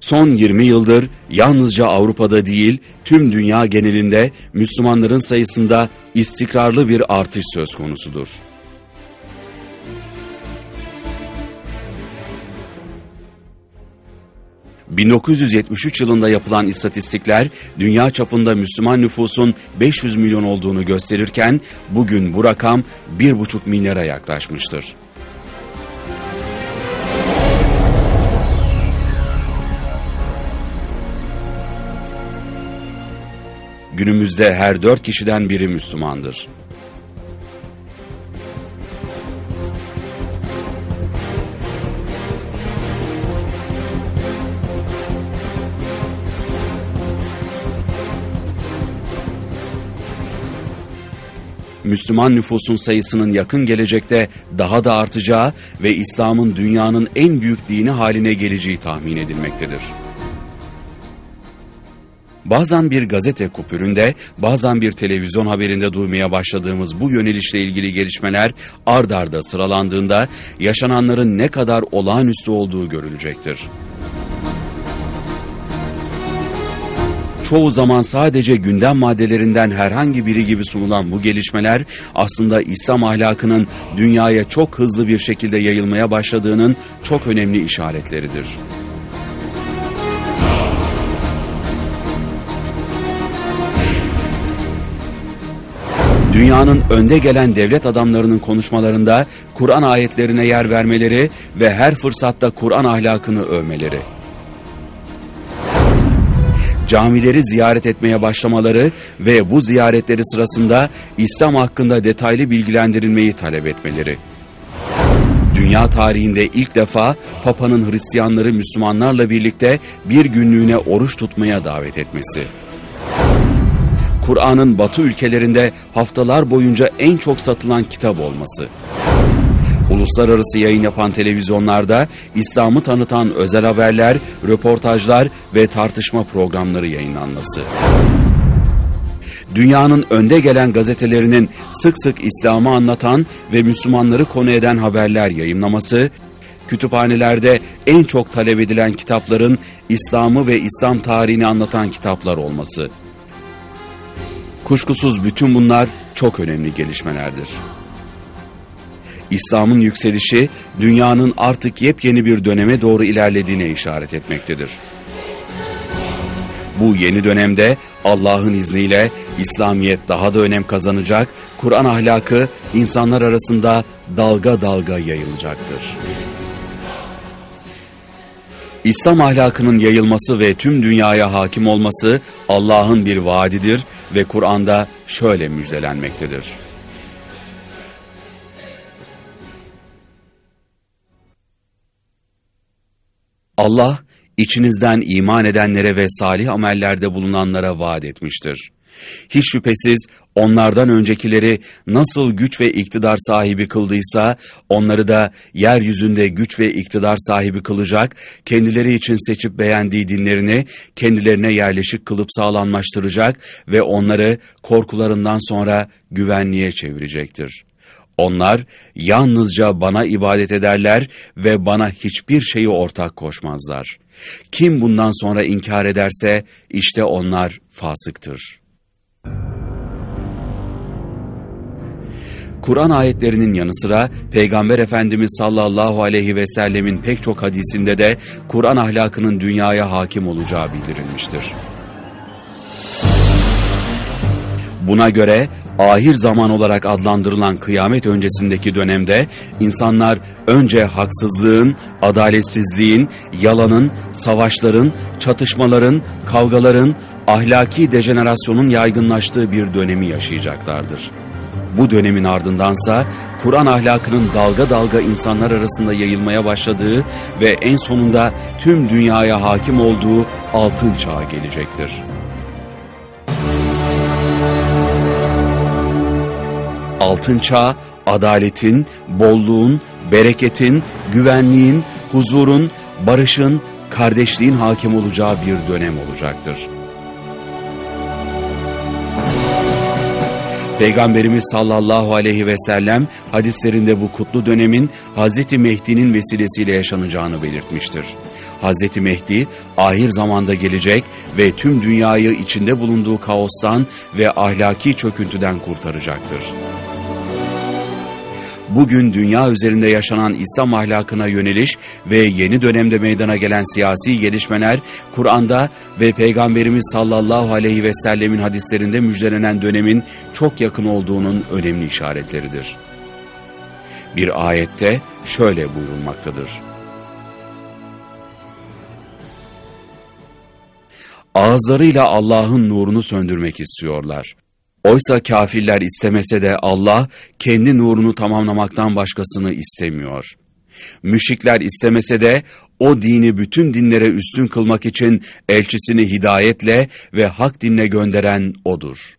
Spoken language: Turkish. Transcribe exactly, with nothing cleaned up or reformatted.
Son yirmi yıldır yalnızca Avrupa'da değil, tüm dünya genelinde Müslümanların sayısında istikrarlı bir artış söz konusudur. bin dokuz yüz yetmiş üç yılında yapılan istatistikler, dünya çapında Müslüman nüfusun beş yüz milyon olduğunu gösterirken, bugün bu rakam bir buçuk milyara yaklaşmıştır. Günümüzde her dört kişiden biri Müslümandır. Müslüman nüfusun sayısının yakın gelecekte daha da artacağı ve İslam'ın dünyanın en büyük dini haline geleceği tahmin edilmektedir. Bazen bir gazete kupüründe, bazen bir televizyon haberinde duymaya başladığımız bu yönelişle ilgili gelişmeler ard arda sıralandığında yaşananların ne kadar olağanüstü olduğu görülecektir. Çoğu zaman sadece gündem maddelerinden herhangi biri gibi sunulan bu gelişmeler aslında İslam ahlakının dünyaya çok hızlı bir şekilde yayılmaya başladığının çok önemli işaretleridir. Dünyanın önde gelen devlet adamlarının konuşmalarında Kur'an ayetlerine yer vermeleri ve her fırsatta Kur'an ahlakını övmeleri, camileri ziyaret etmeye başlamaları ve bu ziyaretleri sırasında İslam hakkında detaylı bilgilendirilmeyi talep etmeleri, dünya tarihinde ilk defa Papa'nın Hristiyanları Müslümanlarla birlikte bir günlüğüne oruç tutmaya davet etmesi, Kur'an'ın Batı ülkelerinde haftalar boyunca en çok satılan kitap olması, uluslararası yayın yapan televizyonlarda İslam'ı tanıtan özel haberler, röportajlar ve tartışma programları yayınlanması, dünyanın önde gelen gazetelerinin sık sık İslam'ı anlatan ve Müslümanları konu eden haberler yayınlaması, kütüphanelerde en çok talep edilen kitapların İslam'ı ve İslam tarihini anlatan kitaplar olması. Kuşkusuz bütün bunlar çok önemli gelişmelerdir. İslam'ın yükselişi, dünyanın artık yepyeni bir döneme doğru ilerlediğine işaret etmektedir. Bu yeni dönemde Allah'ın izniyle İslamiyet daha da önem kazanacak, Kur'an ahlakı insanlar arasında dalga dalga yayılacaktır. İslam ahlakının yayılması ve tüm dünyaya hakim olması Allah'ın bir vaadidir ve Kur'an'da şöyle müjdelenmektedir. Allah, içinizden iman edenlere ve salih amellerde bulunanlara vaat etmiştir. Hiç şüphesiz onlardan öncekileri nasıl güç ve iktidar sahibi kıldıysa, onları da yeryüzünde güç ve iktidar sahibi kılacak, kendileri için seçip beğendiği dinlerini kendilerine yerleşik kılıp sağlamlaştıracak ve onları korkularından sonra güvenliğe çevirecektir. Onlar yalnızca bana ibadet ederler ve bana hiçbir şeyi ortak koşmazlar. Kim bundan sonra inkar ederse işte onlar fasıktır. Kur'an ayetlerinin yanı sıra Peygamber Efendimiz sallallahu aleyhi ve sellemin pek çok hadisinde de Kur'an ahlakının dünyaya hakim olacağı bildirilmiştir. Buna göre ahir zaman olarak adlandırılan kıyamet öncesindeki dönemde insanlar önce haksızlığın, adaletsizliğin, yalanın, savaşların, çatışmaların, kavgaların, ahlaki dejenerasyonun yaygınlaştığı bir dönemi yaşayacaklardır. Bu dönemin ardındansa Kur'an ahlakının dalga dalga insanlar arasında yayılmaya başladığı ve en sonunda tüm dünyaya hakim olduğu altın çağı gelecektir. Altın çağ, adaletin, bolluğun, bereketin, güvenliğin, huzurun, barışın, kardeşliğin hakim olacağı bir dönem olacaktır. Peygamberimiz sallallahu aleyhi ve sellem hadislerinde bu kutlu dönemin Hazreti Mehdi'nin vesilesiyle yaşanacağını belirtmiştir. Hazreti Mehdi ahir zamanda gelecek ve tüm dünyayı içinde bulunduğu kaostan ve ahlaki çöküntüden kurtaracaktır. Bugün dünya üzerinde yaşanan İslam ahlakına yöneliş ve yeni dönemde meydana gelen siyasi gelişmeler, Kur'an'da ve Peygamberimiz sallallahu aleyhi ve sellemin hadislerinde müjdelenen dönemin çok yakın olduğunun önemli işaretleridir. Bir ayette şöyle buyurulmaktadır: Ağızlarıyla Allah'ın nurunu söndürmek istiyorlar. Oysa kâfirler istemese de Allah kendi nurunu tamamlamaktan başkasını istemiyor. Müşrikler istemese de o dini bütün dinlere üstün kılmak için elçisini hidayetle ve hak dinle gönderen O'dur.